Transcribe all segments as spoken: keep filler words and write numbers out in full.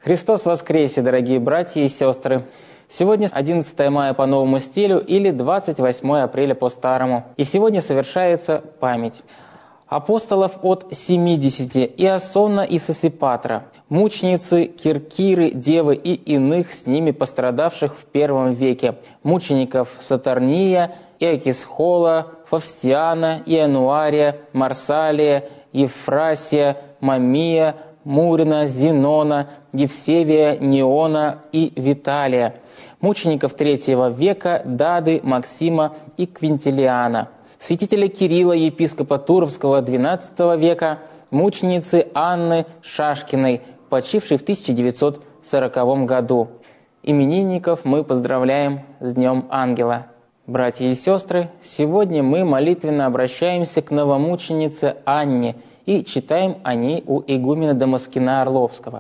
Христос воскресе, дорогие братья и сестры! Сегодня одиннадцатое мая по новому стилю или двадцать восьмое апреля по старому. И сегодня совершается память апостолов от семидесяти: Иосонна и Сосипатра, мученицы Киркиры, Девы и иных с ними пострадавших в первом веке, мучеников Сатарния, Иокисхола, Фавстиана, Иануария, Марсалия, Евфрасия, Мамия, Мурина, Зенона, Евсевия, Неона и Виталия, мучеников третьего века Дады, Максима и Квинтилиана, святителя Кирилла, епископа Туровского двенадцатого века, мученицы Анны Шашкиной, почившей в тысяча девятьсот сороковом году. Именинников мы поздравляем с Днем Ангела. Братья и сестры, сегодня мы молитвенно обращаемся к новомученице Анне и читаем о ней у игумена Дамаскина Орловского.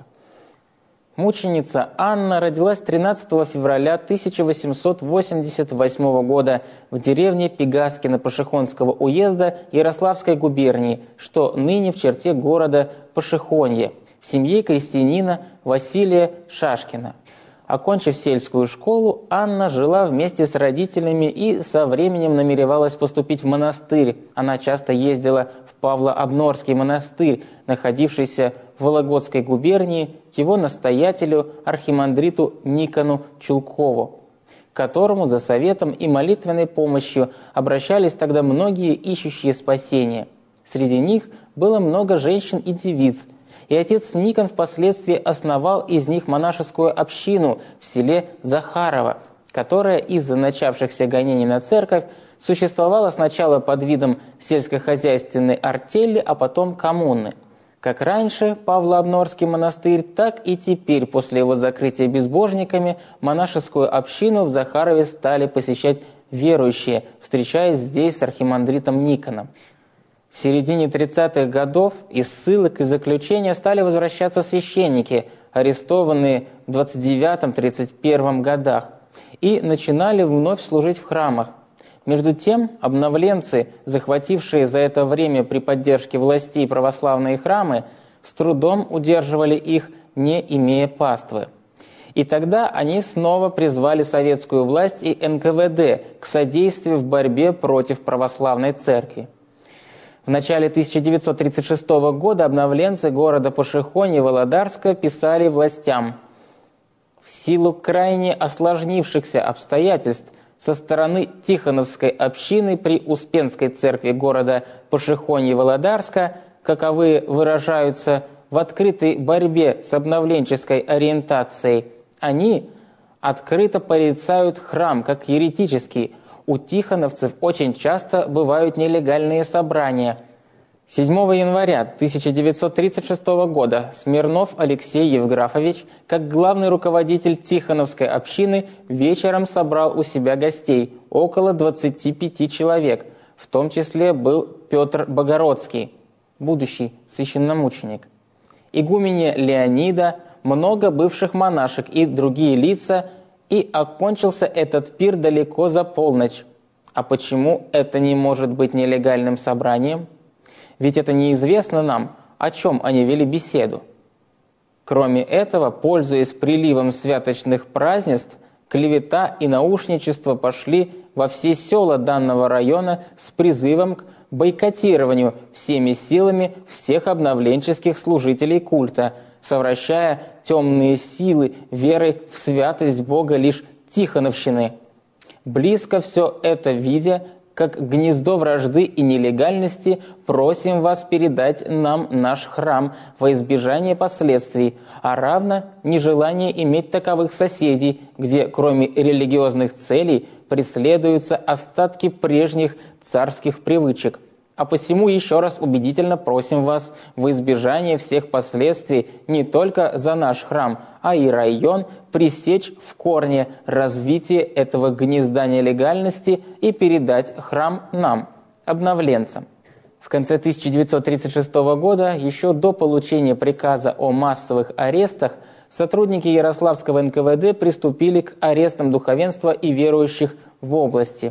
Мученица Анна родилась тринадцатого февраля тысяча восемьсот восемьдесят восьмого года в деревне Пегаскино Пашихонского уезда Ярославской губернии, что ныне в черте города Пашихонье, в семье крестьянина Василия Шашкина. Окончив сельскую школу, Анна жила вместе с родителями и со временем намеревалась поступить в монастырь. Она часто ездила в Павло-Обнорский монастырь, находившийся в Вологодской губернии, к его настоятелю архимандриту Никону Чулкову, к которому за советом и молитвенной помощью обращались тогда многие ищущие спасения. Среди них было много женщин и девиц, и отец Никон впоследствии основал из них монашескую общину в селе Захарово, которая из-за начавшихся гонений на церковь существовала сначала под видом сельскохозяйственной артели, а потом коммуны. Как раньше Павло-Обнорский монастырь, так и теперь, после его закрытия безбожниками, монашескую общину в Захарове стали посещать верующие, встречаясь здесь с архимандритом Никоном. В середине тридцатых годов из ссылок и заключения стали возвращаться священники, арестованные в двадцать девятом — тридцать первом годах, и начинали вновь служить в храмах. Между тем, обновленцы, захватившие за это время при поддержке властей православные храмы, с трудом удерживали их, не имея паствы. И тогда они снова призвали советскую власть и эн ка вэ дэ к содействию в борьбе против православной церкви. В начале тысяча девятьсот тридцать шестого года обновленцы города Пашихонье Володарска писали властям: «В силу крайне осложнившихся обстоятельств со стороны Тихоновской общины при Успенской церкви города Пашихонье Володарска, каковы выражаются в открытой борьбе с обновленческой ориентацией, они открыто порицают храм как еретический. У тихоновцев очень часто бывают нелегальные собрания». седьмого января тысяча девятьсот тридцать шестого года Смирнов Алексей Евграфович, как главный руководитель Тихоновской общины, вечером собрал у себя гостей, около двадцати пяти человек, в том числе был Петр Богородский, будущий священномученик, игуменья Леонида, много бывших монашек и другие лица, и окончился этот пир далеко за полночь. А почему это не может быть нелегальным собранием? Ведь это неизвестно нам, о чем они вели беседу. Кроме этого, пользуясь приливом святочных празднеств, клевета и наушничество пошли во все села данного района с призывом к бойкотированию всеми силами всех обновленческих служителей культа, совращая темные силы веры в святость Бога лишь Тихоновщины. Близко все это видя, как гнездо вражды и нелегальности, просим вас передать нам наш храм во избежание последствий, а равно нежелание иметь таковых соседей, где кроме религиозных целей преследуются остатки прежних царских привычек. А посему еще раз убедительно просим вас во избежание всех последствий не только за наш храм, а и район пресечь в корне развитие этого гнезда нелегальности и передать храм нам, обновленцам. В конце тысяча девятьсот тридцать шестого года, еще до получения приказа о массовых арестах, сотрудники Ярославского эн ка вэ дэ приступили к арестам духовенства и верующих в области.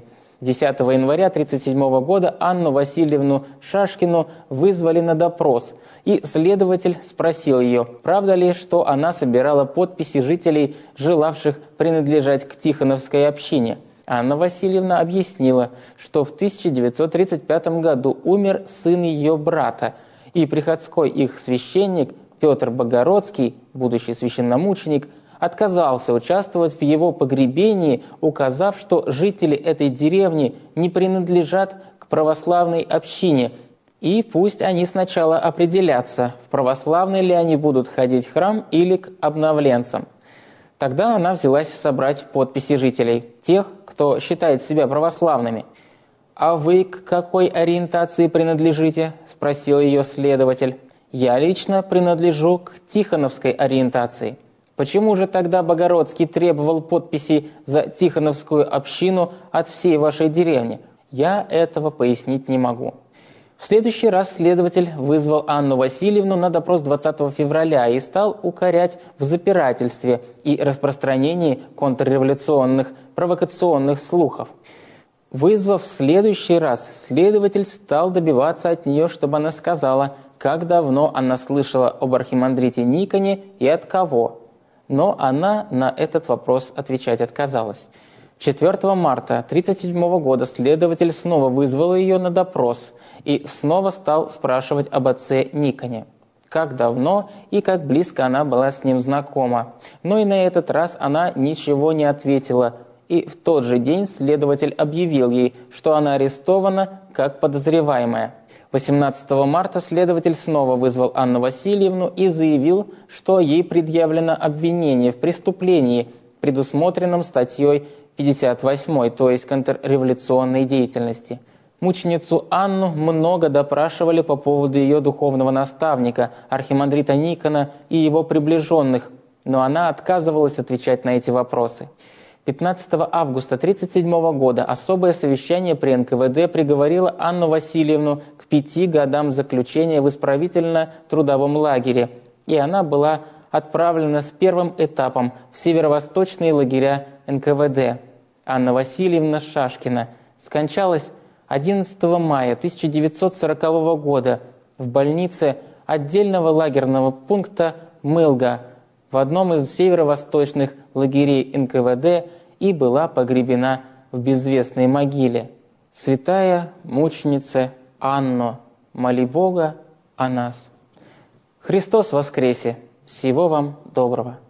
десятого января тысяча девятьсот тридцать седьмого года Анну Васильевну Шашкину вызвали на допрос, и следователь спросил ее, правда ли, что она собирала подписи жителей, желавших принадлежать к Тихоновской общине. Анна Васильевна объяснила, что в тысяча девятьсот тридцать пятом году умер сын ее брата, и приходской их священник Петр Богородский, будущий священномученик, отказался участвовать в его погребении, указав, что жители этой деревни не принадлежат к православной общине, и пусть они сначала определятся, в православный ли они будут ходить в храм или к обновленцам. Тогда она взялась собрать подписи жителей, тех, кто считает себя православными. «А вы к какой ориентации принадлежите?» – спросил ее следователь. «Я лично принадлежу к Тихоновской ориентации». «Почему же тогда Богородский требовал подписей за Тихоновскую общину от всей вашей деревни?» «Я этого пояснить не могу». В следующий раз следователь вызвал Анну Васильевну на допрос двадцатого февраля и стал укорять в запирательстве и распространении контрреволюционных провокационных слухов. Вызвав в следующий раз, следователь стал добиваться от нее, чтобы она сказала, как давно она слышала об архимандрите Никоне и от кого. Но она на этот вопрос отвечать отказалась. четвёртого марта тысяча девятьсот тридцать седьмого года следователь снова вызвал ее на допрос и снова стал спрашивать об отце Никоне. Как давно и как близко она была с ним знакома. Но и на этот раз она ничего не ответила, и в тот же день следователь объявил ей, что она арестована как подозреваемая. восемнадцатого марта следователь снова вызвал Анну Васильевну и заявил, что ей предъявлено обвинение в преступлении, предусмотренном статьей пятьдесят восьмой, то есть контрреволюционной деятельности. Мученицу Анну много допрашивали по поводу ее духовного наставника, архимандрита Никона и его приближенных, но она отказывалась отвечать на эти вопросы. пятнадцатого августа тысяча девятьсот тридцать седьмого года особое совещание при эн ка вэ дэ приговорило Анну Васильевну к пяти годам заключения в исправительно-трудовом лагере, и она была отправлена с первым этапом в северо-восточные лагеря эн ка вэ дэ. Анна Васильевна Шашкина скончалась одиннадцатого мая тысяча девятьсот сорокового года в больнице отдельного лагерного пункта Мылга в одном из северо-восточных лагерей эн ка вэ дэ и была погребена в безвестной могиле. Святая мученица Анно, моли Бога о нас. Христос воскресе! Всего вам доброго!